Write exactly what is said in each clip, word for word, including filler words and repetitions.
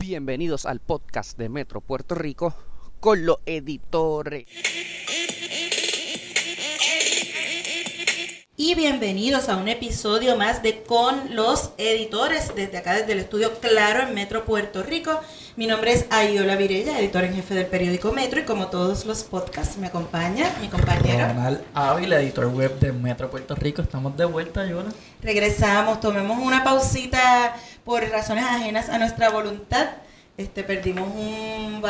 Bienvenidos al podcast de Metro Puerto Rico con los editores. Y bienvenidos a un episodio más de Con los Editores, desde acá, desde el estudio Claro en Metro Puerto Rico. Mi nombre es Ayola Virella, editora en jefe del periódico Metro, y como todos los podcasts me acompaña mi compañero Ronald Ávila, editor web de Metro Puerto Rico. Estamos de vuelta, Ayola. Regresamos, tomemos una pausita por razones ajenas a nuestra voluntad. Este, perdimos un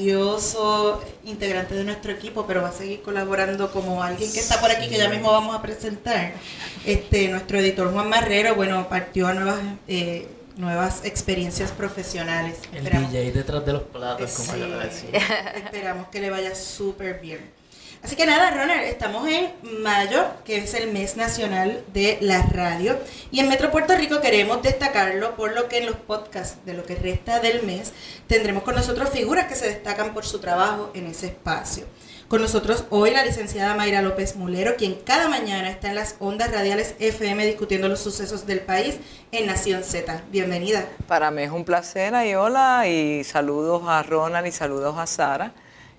valioso integrante de nuestro equipo, pero va a seguir colaborando como alguien que está por aquí, que ya mismo vamos a presentar. Este, nuestro editor Juan Marrero, bueno, partió a nuevas eh, nuevas experiencias profesionales. El esperamos, D J detrás de los platos, como sí, yo le decía. Esperamos que le vaya súper bien. Así que nada, Ronald, estamos en mayo, que es el mes nacional de la radio, y en Metro Puerto Rico queremos destacarlo, por lo que en los podcasts de lo que resta del mes tendremos con nosotros figuras que se destacan por su trabajo en ese espacio. Con nosotros hoy la licenciada Mayra López Mulero, quien cada mañana está en las ondas radiales F M discutiendo los sucesos del país en Nación Z. Bienvenida. Para mí es un placer, Ayola, y saludos a Ronald y saludos a Sara.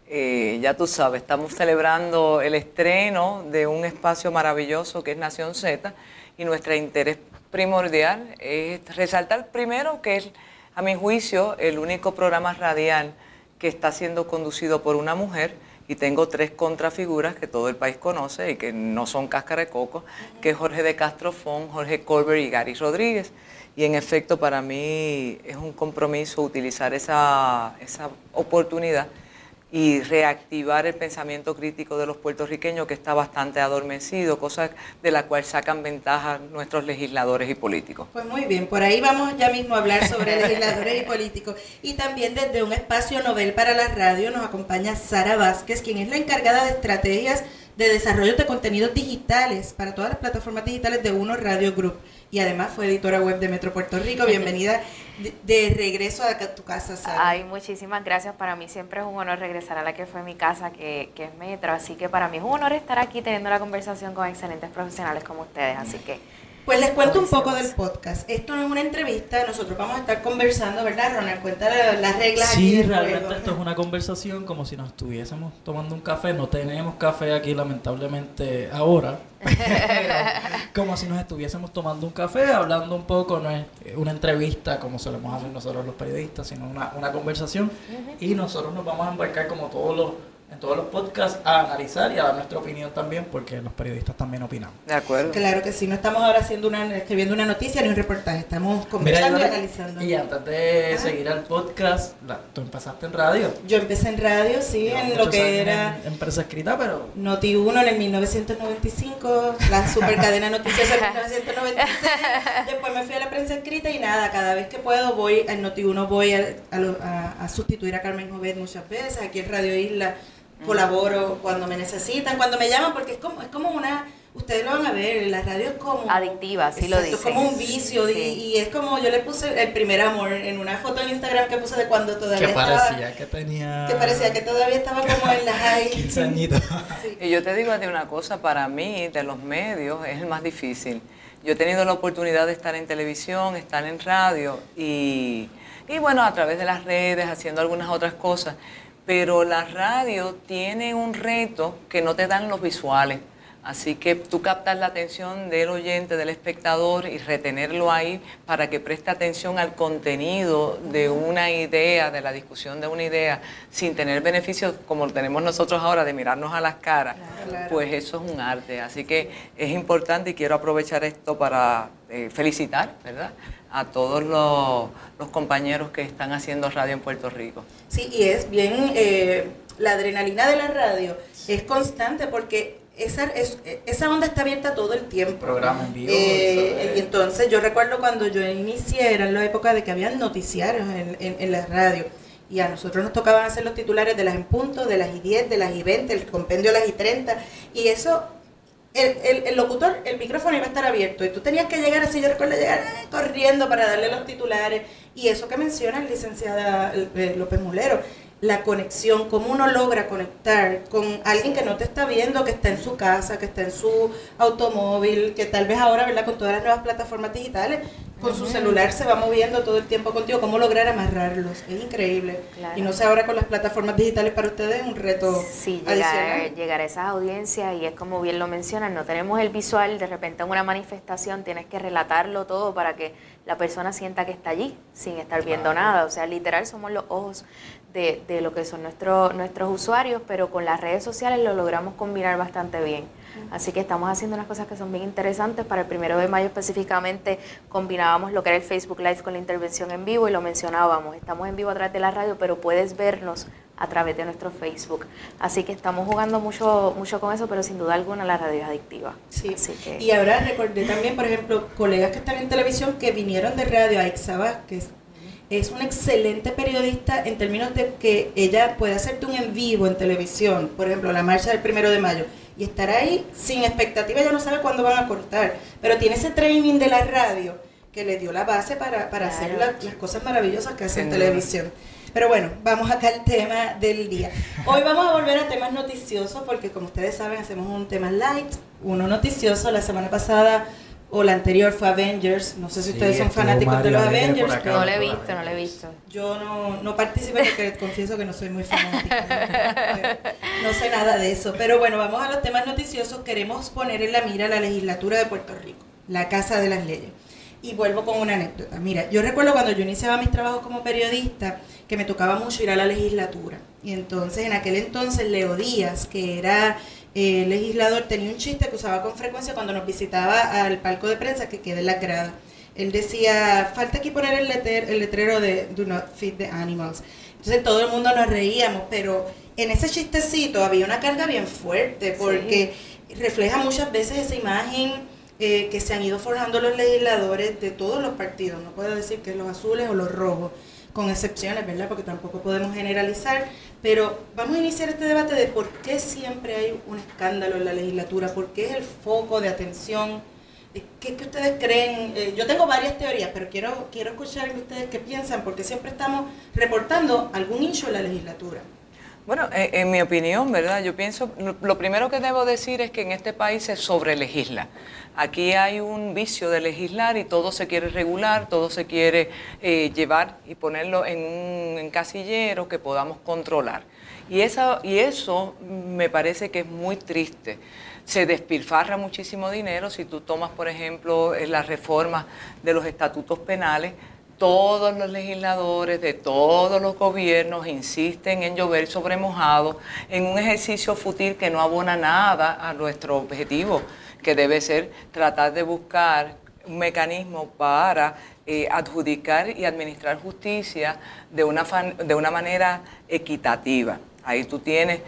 Eh, ya tú sabes, estamos celebrando el estreno de un espacio maravilloso que es Nación Z, y nuestro interés primordial es resaltar primero que es, a mi juicio, el único programa radial que está siendo conducido por una mujer, y tengo tres contrafiguras que todo el país conoce y que no son cáscara de coco, que es Jorge de Castro Fon, Jorge Colbert y Gary Rodríguez. Y en efecto, para mí es un compromiso utilizar esa, esa oportunidad y reactivar el pensamiento crítico de los puertorriqueños, que está bastante adormecido, cosa de la cual sacan ventaja nuestros legisladores y políticos. Pues muy bien, por ahí vamos ya mismo a hablar sobre legisladores y políticos. Y también desde un espacio novel para la radio nos acompaña Sara Vázquez, quien es la encargada de estrategias de desarrollo de contenidos digitales para todas las plataformas digitales de Uno Radio Group. Y además fue editora web de Metro Puerto Rico. Bienvenida de, de regreso a tu casa, Sara. Ay, muchísimas gracias. Para mí siempre es un honor regresar a la que fue mi casa, que, que es Metro. Así que para mí es un honor estar aquí teniendo la conversación con excelentes profesionales como ustedes. Así que... Pues les cuento un poco del podcast. Esto no es una entrevista, nosotros vamos a estar conversando, ¿verdad, Ronald? Cuéntale las reglas sí, aquí del realmente juego. Esto es una conversación como si nos estuviésemos tomando un café. No tenemos café aquí, lamentablemente, ahora. Como si nos estuviésemos tomando un café, hablando un poco. No es una entrevista como solemos hacer nosotros los periodistas, sino una, una conversación. Uh-huh. Y nosotros nos vamos a embarcar como todos los... en todos los podcasts a analizar y a dar nuestra opinión también, porque los periodistas también opinamos. De acuerdo. Claro que sí, no estamos ahora haciendo una, escribiendo una noticia ni un reportaje, estamos conversando. Mira, y analizando. Y antes de ah. seguir al podcast, la, tú empezaste en radio. Yo empecé en radio, sí, Llevo en lo que era... En, empresa escrita, pero... Noti uno en el mil novecientos noventa y cinco, la supercadena noticiosa en mil novecientos noventa y seis, después me fui a la prensa escrita y nada, cada vez que puedo voy al Noti uno, voy a, a, a, a sustituir a Carmen Jovet muchas veces, aquí en Radio Isla colaboro cuando me necesitan, cuando me llaman, porque es como es como una, ustedes lo van a ver, la radio es como adictiva, sí, lo dicen. Es como un vicio, sí. y, y es como, yo le puse el primer amor en una foto en Instagram que puse de cuando todavía que parecía estaba, que tenía que parecía que todavía estaba como en la high. quince añitos. Sí. Y yo te digo de una cosa, para mí, de los medios, es el más difícil. Yo he tenido la oportunidad de estar en televisión, estar en radio, y, y bueno, a través de las redes, haciendo algunas otras cosas. Pero la radio tiene un reto que no te dan los visuales. Así que tú captas la atención del oyente, del espectador, y retenerlo ahí para que preste atención al contenido de una idea, de la discusión de una idea, sin tener beneficios como lo tenemos nosotros ahora de mirarnos a las caras, claro. Pues eso es un arte. Así que es importante, y quiero aprovechar esto para eh, felicitar, ¿verdad?, a todos los, los compañeros que están haciendo radio en Puerto Rico. Sí, y es bien, eh, la adrenalina de la radio es constante porque esa, es, esa onda está abierta todo el tiempo. Programa en vivo. Eh, y entonces yo recuerdo cuando yo inicié, era en la época de que había noticiarios en, en, en la radio. Y a nosotros nos tocaban hacer los titulares de las en punto, de las y diez, de las y veinte, el compendio de las y treinta. Y eso... El, el, el locutor, el micrófono iba a estar abierto y tú tenías que llegar así, yo recuerdo llegar eh, corriendo para darle los titulares, y eso que menciona la licenciada eh, López Mulero, la conexión, cómo uno logra conectar con alguien que no te está viendo, que está en su casa, que está en su automóvil, que tal vez ahora, ¿verdad?, con todas las nuevas plataformas digitales, con su celular se va moviendo todo el tiempo contigo, cómo lograr amarrarlos, es increíble. Claro. Y no sé, ahora con las plataformas digitales para ustedes es un reto sí, adicional. Llegar, llegar a esas audiencias, y es como bien lo mencionan, no tenemos el visual, de repente en una manifestación tienes que relatarlo todo para que la persona sienta que está allí, sin estar viendo claro. nada, o sea, literal somos los ojos de, de lo que son nuestros nuestros usuarios, pero con las redes sociales lo logramos combinar bastante bien. Así que estamos haciendo unas cosas que son bien interesantes. Para el primero de mayo específicamente combinábamos lo que era el Facebook Live con la intervención en vivo y lo mencionábamos. Estamos en vivo a través de la radio, pero puedes vernos a través de nuestro Facebook. Así que estamos jugando mucho mucho con eso, pero sin duda alguna la radio es adictiva. Sí. Así que... Y ahora recordé también, por ejemplo, colegas que están en televisión que vinieron de radio, Aixa Vázquez. Es una excelente periodista en términos de que ella puede hacerte un en vivo en televisión, por ejemplo, la marcha del primero de mayo, y estar ahí sin expectativa, ya no sabe cuándo van a cortar, pero tiene ese training de la radio que le dio la base para, para claro. hacer la, las cosas maravillosas que hace en televisión. Pero bueno, vamos acá al tema del día. Hoy vamos a volver a temas noticiosos porque, como ustedes saben, hacemos un tema light, uno noticioso. La semana pasada o la anterior fue Avengers. No sé si ustedes sí, son fanáticos Mario de los Avengers. Acá, no lo he visto, no lo he visto. Yo no, no participé porque confieso que no soy muy fanática. No, no sé nada de eso. Pero bueno, vamos a los temas noticiosos. Queremos poner en la mira la legislatura de Puerto Rico, la Casa de las Leyes. Y vuelvo con una anécdota. Mira, yo recuerdo cuando yo iniciaba mis trabajos como periodista que me tocaba mucho ir a la legislatura. Y entonces, en aquel entonces, Leo Díaz, que era eh, legislador, tenía un chiste que usaba con frecuencia cuando nos visitaba al palco de prensa que queda en la grada. Él decía, falta aquí poner el, leter, el letrero de Do Not Feed the Animals. Entonces todo el mundo nos reíamos, pero en ese chistecito había una carga bien fuerte porque sí. refleja muchas veces esa imagen Eh, que se han ido forjando los legisladores de todos los partidos, no puedo decir que los azules o los rojos, con excepciones, ¿verdad? Porque tampoco podemos generalizar, pero vamos a iniciar este debate de por qué siempre hay un escándalo en la legislatura, por qué es el foco de atención, ¿qué, qué ustedes creen? Eh, yo tengo varias teorías, pero quiero, quiero escuchar que ustedes qué piensan, porque siempre estamos reportando algún issue en la legislatura. Bueno, en, en mi opinión, ¿verdad? Yo pienso, lo, lo primero que debo decir es que en este país se sobrelegisla. Aquí hay un vicio de legislar y todo se quiere regular, todo se quiere eh, llevar y ponerlo en un encasillero que podamos controlar. Y, esa, y eso me parece que es muy triste. Se despilfarra muchísimo dinero. Si tú tomas, por ejemplo, las reformas de los estatutos penales, todos los legisladores de todos los gobiernos insisten en llover sobre mojado, en un ejercicio fútil que no abona nada a nuestro objetivo, que debe ser tratar de buscar un mecanismo para eh, adjudicar y administrar justicia de una, fan, de una manera equitativa. Ahí tú tienes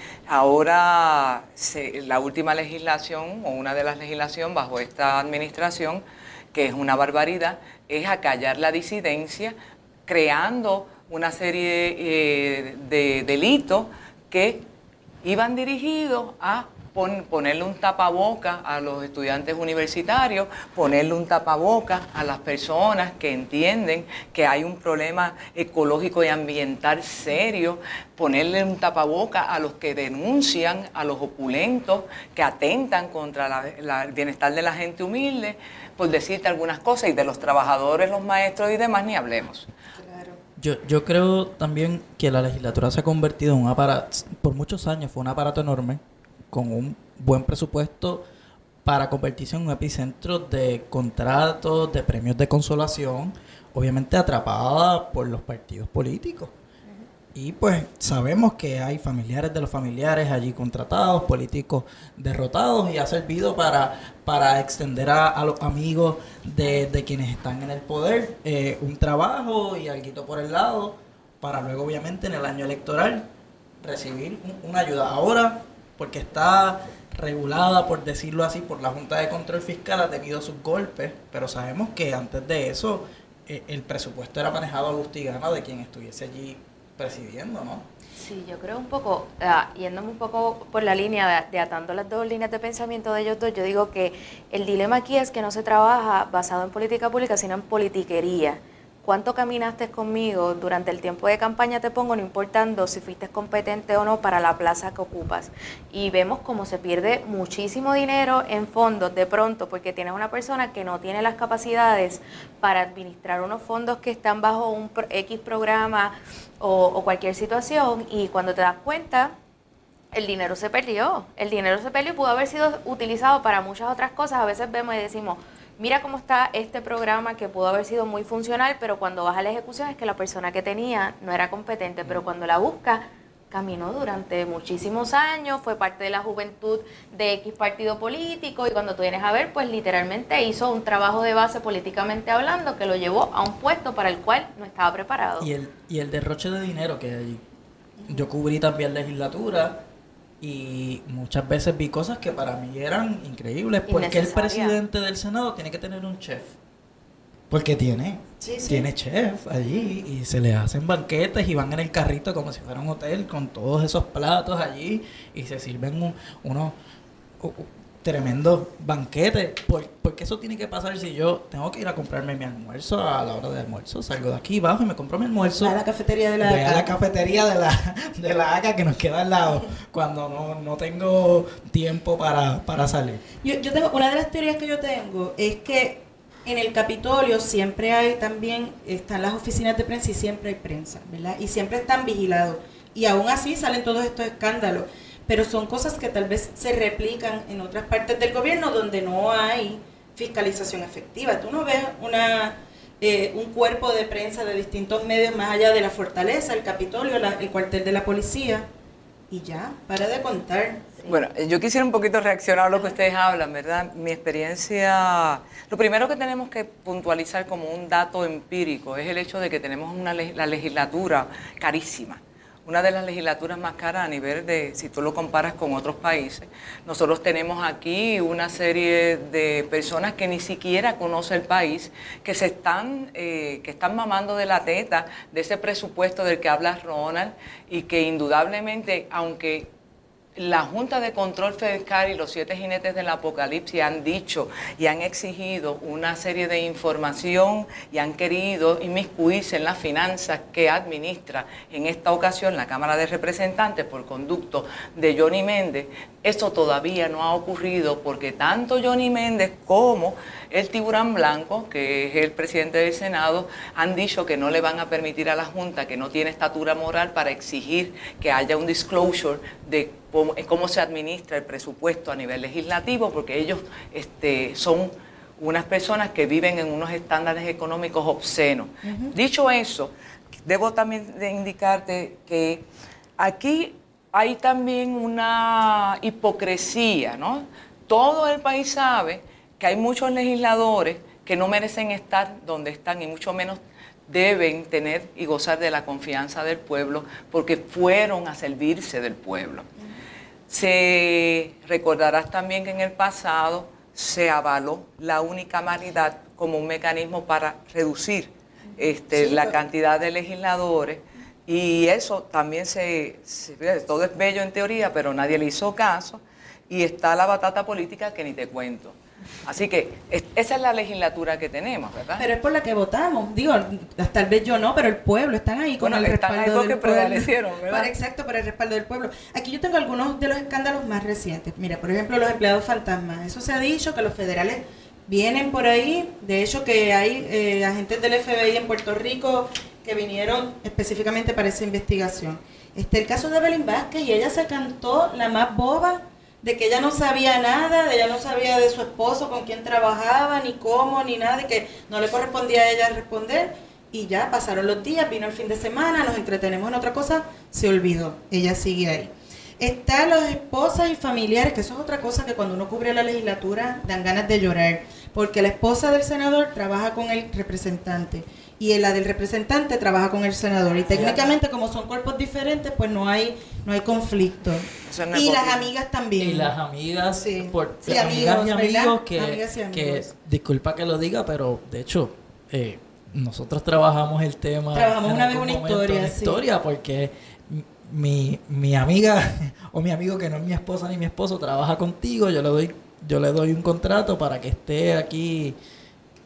ahora se, la última legislación o una de las legislaciones bajo esta administración, que es una barbaridad, es acallar la disidencia, creando una serie eh, de delitos que iban dirigidos a pon, ponerle un tapaboca a los estudiantes universitarios, ponerle un tapaboca a las personas que entienden que hay un problema ecológico y ambiental serio, ponerle un tapaboca a los que denuncian a los opulentos, que atentan contra la, la, el bienestar de la gente humilde, por decirte algunas cosas, y de los trabajadores, los maestros y demás, ni hablemos. Claro. Yo, yo creo también que la legislatura se ha convertido en un aparato, por muchos años fue un aparato enorme, con un buen presupuesto para convertirse en un epicentro de contratos, de premios de consolación, obviamente atrapada por los partidos políticos. Y pues sabemos que hay familiares de los familiares allí contratados, políticos derrotados, y ha servido para, para extender a, a los amigos de, de quienes están en el poder eh, un trabajo y alguito por el lado, para luego obviamente en el año electoral recibir un, una ayuda. Ahora, porque está regulada, por decirlo así, por la Junta de Control Fiscal, ha tenido sus golpes, pero sabemos que antes de eso eh, el presupuesto era manejado a gusto y gana de quien estuviese allí presidiendo, ¿no? Sí, yo creo un poco, uh, yéndome un poco por la línea de, de atando las dos líneas de pensamiento de ellos dos, yo digo que el dilema aquí es que no se trabaja basado en política pública, sino en politiquería. cuánto caminaste conmigo durante el tiempo de campaña, te pongo, no importando si fuiste competente o no para la plaza que ocupas. Y vemos cómo se pierde muchísimo dinero en fondos de pronto porque tienes una persona que no tiene las capacidades para administrar unos fondos que están bajo un X programa o, o cualquier situación, y cuando te das cuenta, el dinero se perdió. El dinero se perdió y pudo haber sido utilizado para muchas otras cosas. A veces vemos y decimos, mira cómo está este programa que pudo haber sido muy funcional, pero cuando vas a la ejecución es que la persona que tenía no era competente, pero cuando la busca, caminó durante muchísimos años, fue parte de la juventud de X partido político, y cuando tú vienes a ver, pues literalmente hizo un trabajo de base políticamente hablando que lo llevó a un puesto para el cual no estaba preparado. Y el, y el derroche de dinero que hay. Yo cubrí también legislatura y muchas veces vi cosas que para mí eran increíbles. ¿Por qué el presidente del Senado tiene que tener un chef? Porque tiene, sí, sí. tiene chef allí y se le hacen banquetes y van en el carrito como si fuera un hotel con todos esos platos allí y se sirven un, unos uh, tremendos banquetes. ¿Por, ¿Por qué eso tiene que pasar si yo tengo que ir a comprarme mi almuerzo a la hora de almuerzo? Salgo de aquí, bajo y me compro mi almuerzo. A la cafetería de la Voy a la cafetería de la, de la A C A que nos queda al lado cuando no, no tengo tiempo para, para salir. Yo, yo tengo, una de las teorías que yo tengo es que en el Capitolio siempre hay también, están las oficinas de prensa y siempre hay prensa, ¿verdad? Y siempre están vigilados. Y aún así salen todos estos escándalos. Pero son cosas que tal vez se replican en otras partes del gobierno donde no hay fiscalización efectiva. Tú no ves una eh, un cuerpo de prensa de distintos medios más allá de la fortaleza, el Capitolio, la, el cuartel de la policía, y ya, para de contar. Sí. Bueno, yo quisiera un poquito reaccionar a lo que ustedes hablan, ¿verdad? Mi experiencia, lo primero que tenemos que puntualizar como un dato empírico es el hecho de que tenemos una la legislatura carísima. Una de las legislaturas más caras a nivel de, si tú lo comparas con otros países. Nosotros tenemos aquí una serie de personas que ni siquiera conocen el país, que se están, eh, que están mamando de la teta de ese presupuesto del que habla Ronald, y que indudablemente, aunque la Junta de Control Fiscal y los siete jinetes del apocalipsis han dicho y han exigido una serie de información y han querido inmiscuirse en las finanzas que administra en esta ocasión la Cámara de Representantes por conducto de Johnny Méndez, eso todavía no ha ocurrido porque tanto Johnny Méndez como el tiburón blanco, que es el presidente del Senado, han dicho que no le van a permitir a la Junta, que no tiene estatura moral para exigir que haya un disclosure de cómo, cómo se administra el presupuesto a nivel legislativo, porque ellos este, son unas personas que viven en unos estándares económicos obscenos. Uh-huh. Dicho eso, debo también de indicarte que aquí hay también una hipocresía, ¿no? Todo el país sabe que hay muchos legisladores que no merecen estar donde están y mucho menos deben tener y gozar de la confianza del pueblo porque fueron a servirse del pueblo. Se recordarás también que en el pasado se avaló la unicameralidad como un mecanismo para reducir este, sí, la pero... cantidad de legisladores, y eso también se, se... todo es bello en teoría, pero nadie le hizo caso, y está la batata política que ni te cuento. Así que es, esa es la legislatura que tenemos, ¿verdad? Pero es por la que votamos. Digo, tal vez yo no, pero el pueblo, están ahí con bueno, el respaldo del pueblo. Prevalecieron, ¿verdad? Para, exacto, para el respaldo del pueblo. Aquí yo tengo algunos de los escándalos más recientes. Mira, por ejemplo, los empleados fantasmas. Eso se ha dicho, que los federales vienen por ahí. De hecho, que hay eh, agentes del F B I en Puerto Rico que vinieron específicamente para esa investigación. Este, el caso de Evelyn Vázquez, y ella se cantó la más boba, de que ella no sabía nada, de ella no sabía de su esposo, con quién trabajaba, ni cómo, ni nada, y que no le correspondía a ella responder, y ya pasaron los días, vino el fin de semana, nos entretenemos en otra cosa, se olvidó, ella sigue ahí. Están las esposas y familiares, que eso es otra cosa que cuando uno cubre la legislatura dan ganas de llorar, porque la esposa del senador trabaja con el representante, y la del representante trabaja con el senador, y técnicamente como son cuerpos diferentes, pues no hay no hay conflicto. No y las amigas también. Y las amigas, sí. por, sí, amigas amigos, y amigos, que, amigas y amigos que, disculpa que lo diga, pero de hecho, eh, nosotros trabajamos el tema. Trabajamos una vez una historia, una sí. historia, porque mi, mi amiga o mi amigo que no es mi esposa ni mi esposo trabaja contigo, yo le doy, yo le doy un contrato para que esté aquí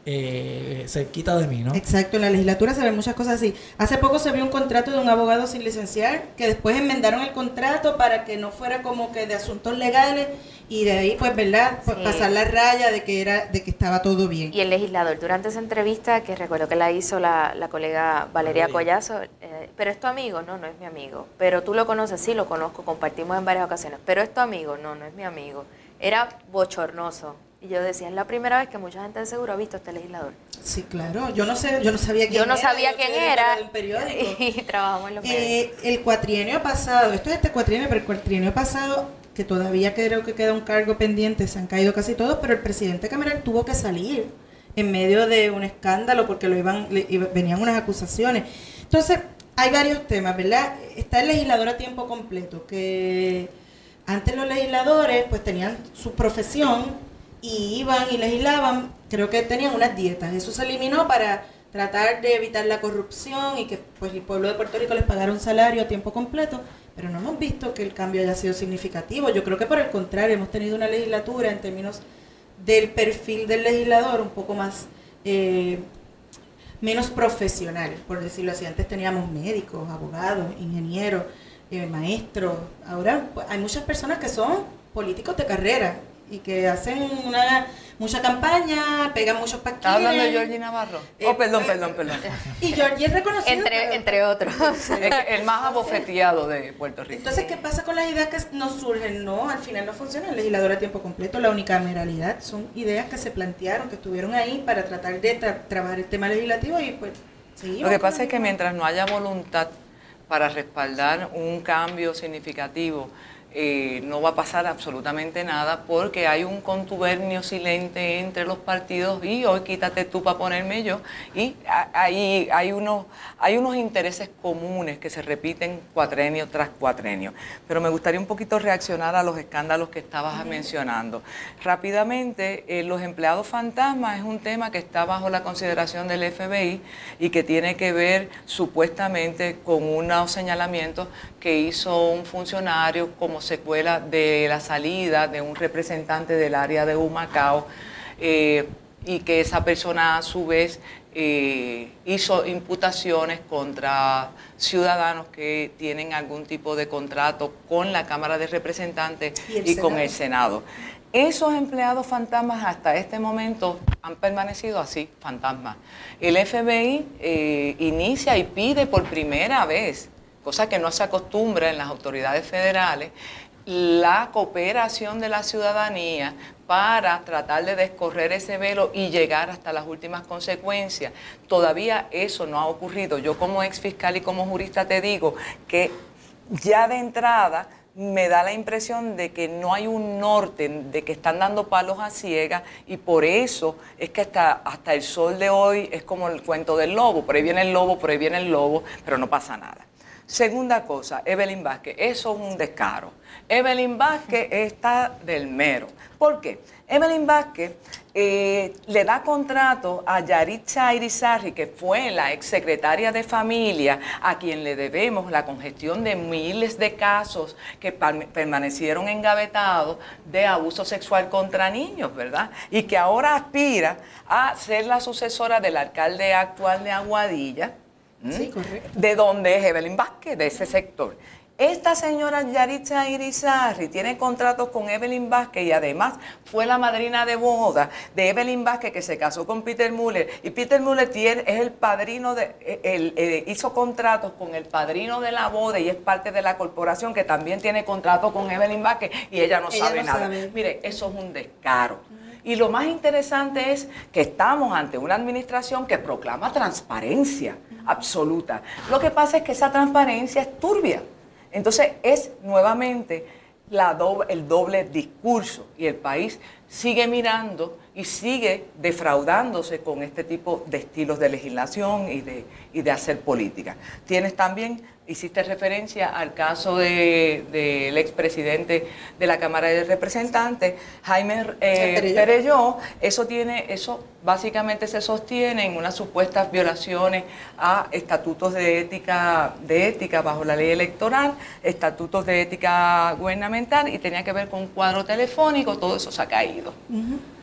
eh, cerquita de mí, ¿no? Exacto, en la legislatura se ven muchas cosas así. Hace poco se vio un contrato de un abogado sin licenciar, que después enmendaron el contrato para que no fuera como que de asuntos legales, y de ahí, pues, ¿verdad? Pues, Sí. pasar la raya de que era de que estaba todo bien. Y el legislador, durante esa entrevista, que recuerdo que la hizo la, la colega Valeria Collazo, eh, pero es tu amigo, no, no es mi amigo. Pero tú lo conoces, sí, lo conozco, compartimos en varias ocasiones. Pero es tu amigo, no, no es mi amigo. Era bochornoso. Y yo decía, es la primera vez que mucha gente de seguro ha visto a este legislador. Sí, claro. Yo no sé, yo no sabía quién Yo no era. sabía yo quién soy era. del periódico. Y trabajamos en los medios. Eh, el cuatrienio pasado, esto es este cuatrienio, pero el cuatrienio pasado, que todavía creo que queda un cargo pendiente, se han caído casi todos, pero el presidente Cameral tuvo que salir en medio de un escándalo porque lo iban, le, iba- venían unas acusaciones. Entonces, hay varios temas, ¿verdad? Está el legislador a tiempo completo, que antes los legisladores pues tenían su profesión y iban y legislaban, creo que tenían unas dietas. Eso se eliminó para tratar de evitar la corrupción y que pues el pueblo de Puerto Rico les pagara un salario a tiempo completo, pero no hemos visto que el cambio haya sido significativo. Yo creo que por el contrario, hemos tenido una legislatura en términos del perfil del legislador un poco más, eh, menos profesional, por decirlo así. Antes teníamos médicos, abogados, ingenieros, eh, maestros. Ahora pues, hay muchas personas que son políticos de carrera y que hacen una mucha campaña, pegan muchos ¿Estás paquines. hablando de Georgie Navarro? Eh, oh, perdón, eh, perdón, perdón. Y Georgie es reconocido. Entre, pero- entre otros. Es que el más abofeteado de Puerto Rico. Entonces, ¿qué pasa con las ideas que nos surgen? No, al final no funciona el legislador a tiempo completo, la unicameralidad. Son ideas que se plantearon, que estuvieron ahí para tratar de tra- trabajar el tema legislativo y pues seguimos. Lo que con pasa la es que misma- mientras no haya voluntad para respaldar un cambio significativo, eh, no va a pasar absolutamente nada porque hay un contubernio silente entre los partidos y hoy quítate tú para ponerme yo y a- hay, hay, unos, hay unos intereses comunes que se repiten cuatrenio tras cuatrenio. Pero me gustaría un poquito reaccionar a los escándalos que estabas mencionando. Rápidamente, eh, los empleados fantasmas es un tema que está bajo la consideración del F B I y que tiene que ver supuestamente con unos señalamientos que hizo un funcionario como secuela de la salida de un representante del área de Humacao eh, y que esa persona a su vez eh, hizo imputaciones contra ciudadanos que tienen algún tipo de contrato con la Cámara de Representantes Y el y con Senado. el Senado. Esos empleados fantasmas hasta este momento han permanecido así, fantasmas. El F B I eh, inicia y pide por primera vez, cosa que no se acostumbra en las autoridades federales, la cooperación de la ciudadanía para tratar de descorrer ese velo y llegar hasta las últimas consecuencias. Todavía eso no ha ocurrido. Yo como ex fiscal y como jurista te digo que ya de entrada me da la impresión de que no hay un norte, de que están dando palos a ciegas y por eso es que hasta, hasta el sol de hoy es como el cuento del lobo. Por ahí viene el lobo, por ahí viene el lobo, pero no pasa nada. Segunda cosa, Evelyn Vázquez, eso es un descaro. Evelyn Vázquez está del mero. ¿Por qué? Evelyn Vázquez eh, le da contrato a Yaritza Irizarry, que fue la exsecretaria de Familia, a quien le debemos la congestión de miles de casos que permanecieron engavetados de abuso sexual contra niños, ¿verdad? Y que ahora aspira a ser la sucesora del alcalde actual de Aguadilla. Sí, correcto. De donde es Evelyn Vázquez, de ese sector. Esta señora Yaritza Irizarry tiene contratos con Evelyn Vázquez y además fue la madrina de boda de Evelyn Vázquez, que se casó con Peter Muller. Y Peter Muller tiene, es el padrino, de, el, el, hizo contratos con el padrino de la boda y es parte de la corporación que también tiene contrato con Evelyn Vázquez y ella no Ella sabe no nada. sabe. Mire, eso es un descaro. Y lo más interesante es que estamos ante una administración que proclama transparencia absoluta. Lo que pasa es que esa transparencia es turbia. Entonces es nuevamente la do- el doble discurso y el país sigue mirando y sigue defraudándose con este tipo de estilos de legislación y de, y de hacer política. Tienes también, hiciste referencia al caso del de, de expresidente de la Cámara de Representantes, Jaime eh, Perelló. Perelló. Eso tiene, eso básicamente se sostiene en unas supuestas violaciones a estatutos de ética, de ética bajo la ley electoral, estatutos de ética gubernamental y tenía que ver con un cuadro telefónico, todo eso se ha caído.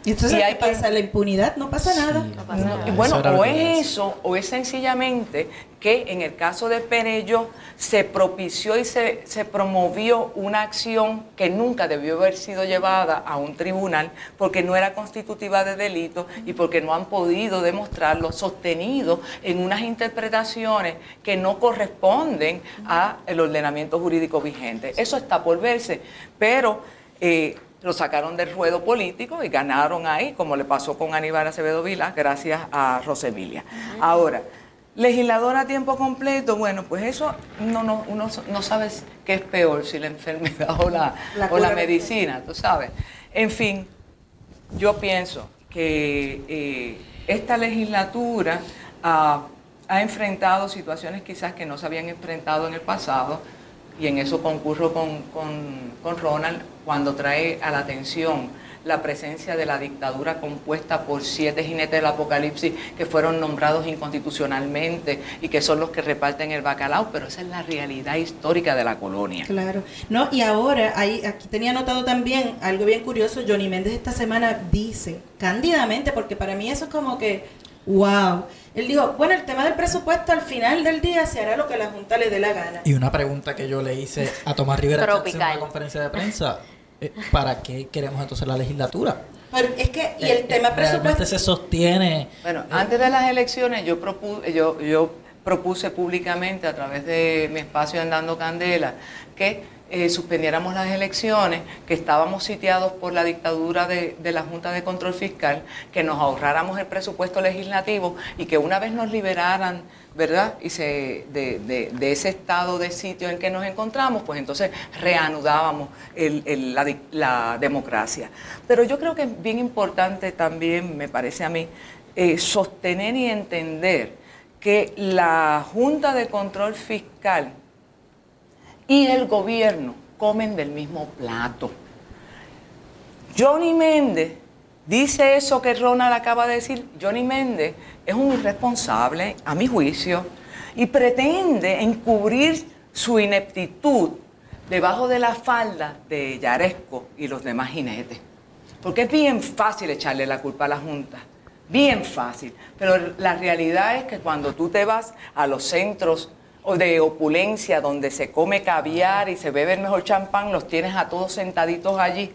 ¿Y entonces Y qué hay que- pasa? ¿La impunidad? No pasa nada. Sí, No pasa no, nada. Y bueno, eso era lo o que iba a es decir. eso, o es sencillamente que en el caso de Perelló se propició y se, se promovió una acción que nunca debió haber sido llevada a un tribunal porque no era constitutiva de delito y porque no han podido demostrarlo sostenido en unas interpretaciones que no corresponden al ordenamiento jurídico vigente. Eso está por verse, pero eh, lo sacaron del ruedo político y ganaron ahí, como le pasó con Aníbal Acevedo Vilá, gracias a Rosemilia. Ahora, legisladora a tiempo completo, bueno, pues eso no, no, uno no sabe qué es peor, si la enfermedad o la, La o la cura. medicina, tú sabes. En fin, yo pienso que eh, esta legislatura ah, ha enfrentado situaciones quizás que no se habían enfrentado en el pasado, y en eso concurro con, con, con Ronald cuando trae a la atención la presencia de la dictadura compuesta por siete jinetes del apocalipsis que fueron nombrados inconstitucionalmente y que son los que reparten el bacalao, pero esa es la realidad histórica de la colonia. Claro. No, y ahora, ahí, aquí tenía anotado también algo bien curioso. Johnny Méndez esta semana dice, cándidamente, porque para mí eso es como que, wow. Él dijo, bueno, el tema del presupuesto al final del día se hará lo que la Junta le dé la gana. Y una pregunta que yo le hice a Tomás Rivera Chatz en Tropical. una conferencia de prensa, eh, ¿para qué queremos entonces la legislatura? Pero es que, y Eh, el tema eh, presupuesto... realmente se sostiene. Bueno, eh, antes de las elecciones yo, propu- yo, yo propuse públicamente a través de mi espacio Andando Candela que eh, suspendiéramos las elecciones, que estábamos sitiados por la dictadura de, de la Junta de Control Fiscal, que nos ahorráramos el presupuesto legislativo y que una vez nos liberaran, ¿verdad? Y se, de, de, de ese estado de sitio en que nos encontramos, pues entonces reanudábamos el, el, la, la democracia. Pero yo creo que es bien importante también, me parece a mí, eh, sostener y entender que la Junta de Control Fiscal y el gobierno comen del mismo plato. Johnny Méndez dice eso que Ronald acaba de decir. Johnny Méndez es un irresponsable, a mi juicio, y pretende encubrir su ineptitud debajo de la falda de Yaresco y los demás jinetes. Porque es bien fácil echarle la culpa a la Junta, bien fácil. Pero la realidad es que cuando tú te vas a los centros o de opulencia donde se come caviar y se bebe el mejor champán, los tienes a todos sentaditos allí,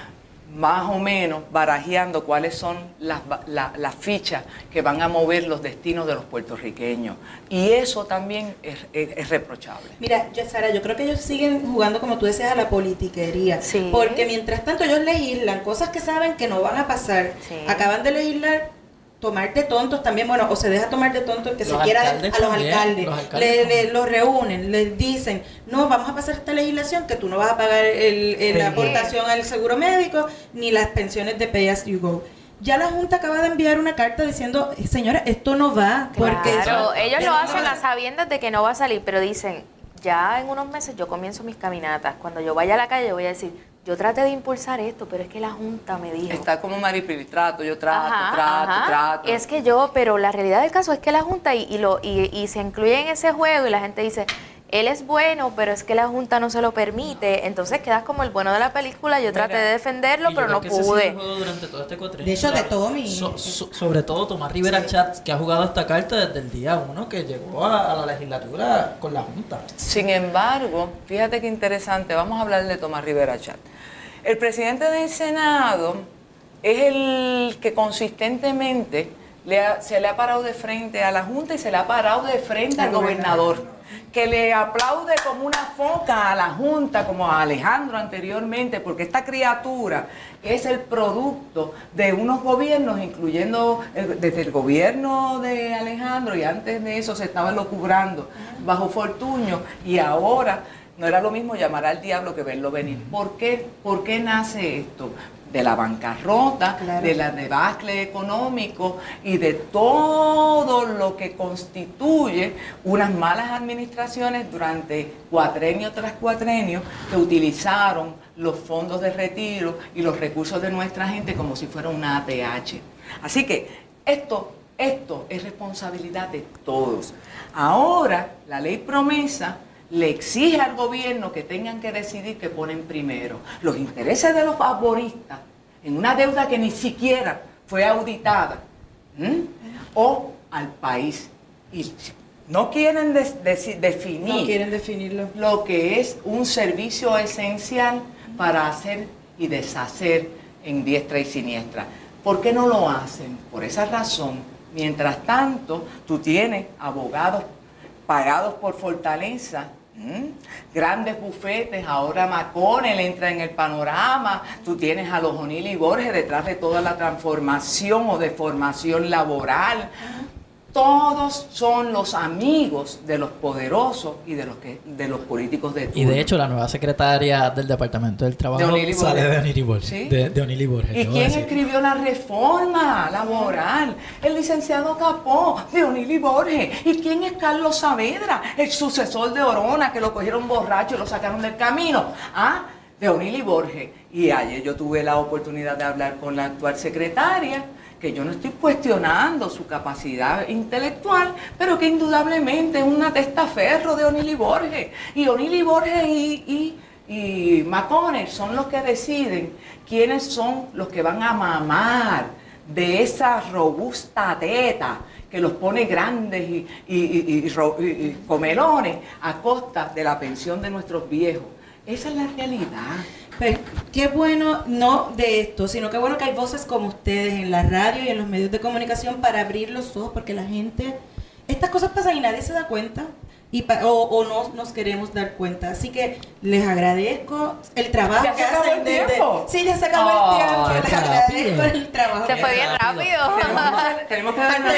más o menos barajeando cuáles son las, la, las fichas que van a mover los destinos de los puertorriqueños. Y eso también es, es, es reprochable. Mira, yo, Sara, yo creo que ellos siguen jugando, como tú decías, a la politiquería. Sí. Porque mientras tanto ellos legislan cosas que saben que no van a pasar. Sí. Acaban de legislar tomar de tontos también, bueno, o se deja tomar de tontos el que Los se quiera alcaldes a los también, alcaldes, los alcaldes le, también. le- los reúnen, les dicen, no, vamos a pasar esta legislación que tú no vas a pagar el, el- la Sí. aportación al seguro médico ni las pensiones de Pay As You Go. Ya la Junta acaba de enviar una carta diciendo, señora, esto no va, porque Claro, ellos lo no hacen va a sabiendas de que no va a salir, pero dicen, ya en unos meses yo comienzo mis caminatas. Cuando yo vaya a la calle voy a decir, yo traté de impulsar esto, pero es que la Junta me dijo. Está como Maripili, trato, yo trato, Ajá, trato, ajá. trato. Es que yo, pero la realidad del caso es que la Junta y, y lo y, y se incluye en ese juego y la gente dice, él es bueno, pero es que la Junta no se lo permite. Entonces quedas como el bueno de la película. Yo traté Mira, de defenderlo, y yo pero creo no que ese ha sido pude. el juego durante todo este cuatrienio. De hecho, de Claro. Tommy. So- so- sobre todo Tomás Rivera Chatz, que ha jugado esta carta desde el día uno que llegó a, a la legislatura con la Junta. Sin embargo, fíjate qué interesante, vamos a hablar de Tomás Rivera Chatz. El presidente del Senado es el que consistentemente le ha- se le ha parado de frente a la Junta y se le ha parado de frente al Al gobernador, que le aplaude como una foca a la Junta, como a Alejandro anteriormente, porque esta criatura es el producto de unos gobiernos, incluyendo el- desde el gobierno de Alejandro, y antes de eso se estaba locubrando bajo Fortuño, y ahora no era lo mismo llamar al diablo que verlo venir. ¿Por qué, ¿Por qué nace esto? De la bancarrota, Claro. de la debacle económico y de todo lo que constituye unas malas administraciones durante cuatrenio tras cuatrenio que utilizaron los fondos de retiro y los recursos de nuestra gente como si fuera una A T H. Así que esto, esto es responsabilidad de todos. Ahora la ley promesa le exige al gobierno que tengan que decidir qué ponen primero, los intereses de los favoristas en una deuda que ni siquiera fue auditada, ¿m? o al país. Y no quieren de, de, definir, no quieren definirlo lo que es un servicio esencial para hacer y deshacer en diestra y siniestra. ¿Por qué no lo hacen? Por esa razón, mientras tanto, tú tienes abogados pagados por Fortaleza, ¿m? grandes bufetes, ahora McConnell entra en el panorama, tú tienes a los O'Neill y Borges detrás de toda la transformación o deformación laboral. Todos son los amigos de los poderosos y de los que de los políticos de turno. Y de hecho la nueva secretaria del Departamento del Trabajo de sale de O'Neill y Borges. ¿Sí? De, de O'Neill y Borges. ¿Y quién escribió la reforma laboral? El licenciado Capó, de O'Neill y Borges. ¿Y quién es Carlos Saavedra? El sucesor de Orona, que lo cogieron borracho y lo sacaron del camino. ¿Ah? De O'Neill y Borges. Y ayer yo tuve la oportunidad de hablar con la actual secretaria, que yo no estoy cuestionando su capacidad intelectual, pero que indudablemente es una testaferro de O'Neill y Borges. Y O'Neill y Borges y, y, y McConnell son los que deciden quiénes son los que van a mamar de esa robusta teta que los pone grandes y, y, y, y, y, y comelones a costa de la pensión de nuestros viejos. Esa es la realidad. Pero qué bueno, no de esto, sino qué bueno que hay voces como ustedes en la radio y en los medios de comunicación para abrir los ojos, porque la gente, estas cosas pasan y nadie se da cuenta, y pa, o, o no nos queremos dar cuenta. Así que les agradezco el trabajo ¿Ya que se acabó hacen el desde... tiempo? Sí, ya se acabó Oh, el tiempo. qué Les agradezco rápido. el trabajo. Se que fue bien hacen. rápido. Tenemos que, tenemos que darnos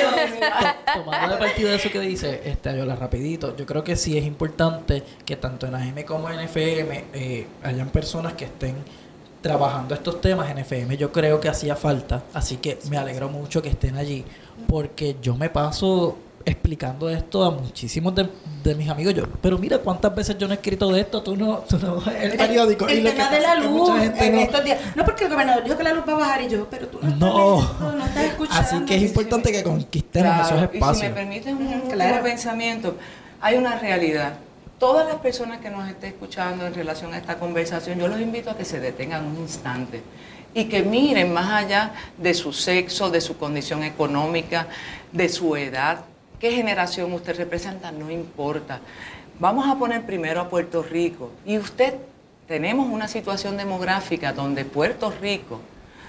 Tomando de partido de eso que dice, este, Ayola, rapidito, yo creo que sí es importante que tanto en A M como en F M eh, hayan personas que estén trabajando estos temas. En F M yo creo que hacía falta, así que me alegro mucho que estén allí, porque yo me paso explicando esto a muchísimos de, de mis amigos. Yo, pero mira cuántas veces yo no he escrito de esto, tú no, tú no el periódico. El, y el lo tema que de la pasa es que luz mucha gente en no- estos días. No, porque el gobernador dijo que la luz va a bajar y yo, pero tú no estás, No. leyendo, no estás escuchando. Así que es importante que conquistemos Claro, esos y si espacios. me permiten un último Claro. pensamiento, hay una realidad. Todas las personas que nos estén escuchando en relación a esta conversación, yo los invito a que se detengan un instante y que miren más allá de su sexo, de su condición económica, de su edad, qué generación usted representa, no importa. Vamos a poner primero a Puerto Rico. Y usted, tenemos una situación demográfica donde Puerto Rico,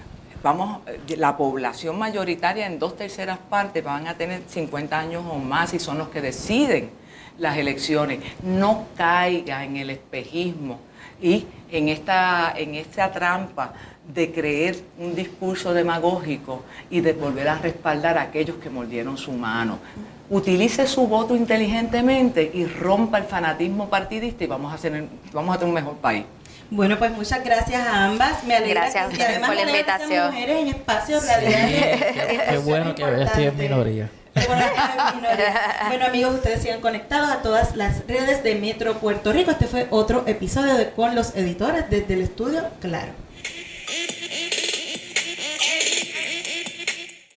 vamos, la población mayoritaria en dos terceras partes van a tener cincuenta años o más y son los que deciden las elecciones. No caiga en el espejismo y en esta, en esta trampa de creer un discurso demagógico y de volver a respaldar a aquellos que mordieron su mano. Utilice su voto inteligentemente y rompa el fanatismo partidista y vamos a hacer, vamos a tener un mejor país. Bueno, pues muchas gracias a ambas. Me alegra Gracias a que, y ustedes además por la me alegra que sean invitación. mujeres en espacios Sí, radiales. qué- Eso qué es bueno que estoy en importante. minoría. Qué bueno que estás en minoría. Bueno, amigos, ustedes sigan conectados a todas las redes de Metro Puerto Rico. Este fue otro episodio de Con los Editores desde el estudio Claro.